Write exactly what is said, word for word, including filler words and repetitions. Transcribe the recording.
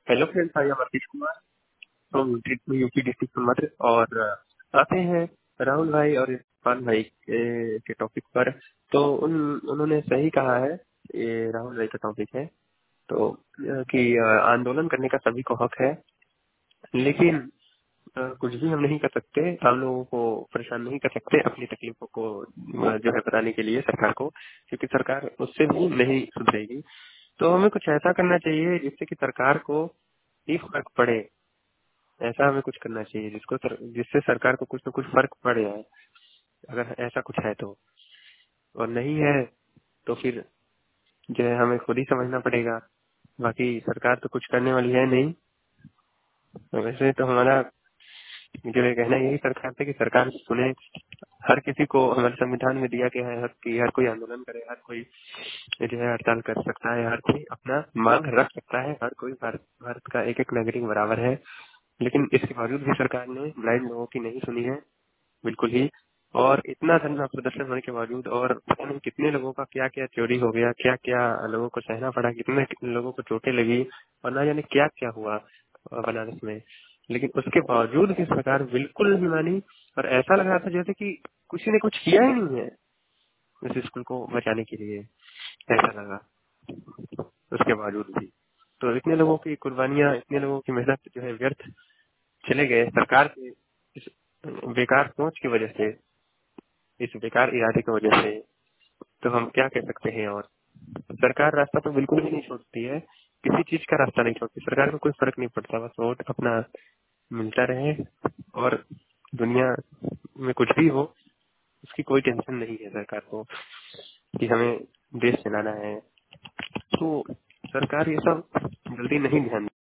Hello friends, I am Ashish Kumar from UP district Sonbhadra. और अ, आते हैं राहुल भाई और इरफान भाई के, के टॉपिक पर। तो उन उन्होंने सही कहा है, ये राहुल भाई का टॉपिक है। तो अ, कि अ, आंदोलन करने का सभी को हक है, लेकिन अ, कुछ भी हम नहीं कर सकते, हम लोगों को परेशान नहीं कर सकते अपनी तकलीफों को अ, जो है बताने के लिए सरकार को, क्योंकि सरकार उससे भी नहीं सुधरेगी। तो हमें कुछ ऐसा करना चाहिए जिससे कि सरकार को ही फर्क पड़े। ऐसा हमें कुछ करना चाहिए जिसको सर, जिससे सरकार को कुछ न कुछ फर्क पड़ जाए, अगर ऐसा कुछ है तो। और नहीं है तो फिर जो है हमें खुद ही समझना पड़ेगा। बाकी सरकार तो कुछ करने वाली है नहीं। तो वैसे तो हमारा जो है कहना यही सरकार से कि सरकार सुने। हर किसी को हमारे संविधान में दिया गया है हक कि हर कोई आंदोलन करे, हर कोई जो है हड़ताल कर सकता है, हर कोई अपना मांग रख सकता है, हर कोई भारत भारत का एक एक नागरिक बराबर है। लेकिन इसके बावजूद भी सरकार ने ब्लाइंड लोगों की नहीं सुनी है, बिल्कुल ही। और इतना धरना प्रदर्शन होने के बावजूद, और पता नहीं कितने लोगों का क्या क्या चोरी हो गया, क्या क्या लोगों को सहना पड़ा, कितने लोगों को चोटें लगी, और ना जाने क्या क्या हुआ अ, बनारस में। लेकिन उसके बावजूद भी सरकार बिल्कुल नहीं मानी, और ऐसा लग रहा था जैसे कि किसी ने कुछ किया ही नहीं है इस स्कूल को बचाने के लिए, ऐसा लगा उसके बावजूद भी। तो इतने लोगों की कुर्बानियां, इतने लोगों की मेहनत जो है व्यर्थ चले गए सरकार के इस बेकार सोच की वजह से, इस बेकार इरादे की वजह से। तो हम क्या कह सकते हैं। और सरकार रास्ता तो बिल्कुल भी नहीं छोड़ती है, किसी चीज का रास्ता नहीं छोड़ती सरकार को, कोई फर्क नहीं पड़ता, बस वोट अपना मिलता रहे और दुनिया में कुछ भी हो उसकी कोई टेंशन नहीं है सरकार को कि हमें देश चलाना है। तो सरकार ये सब जल्दी नहीं ध्यान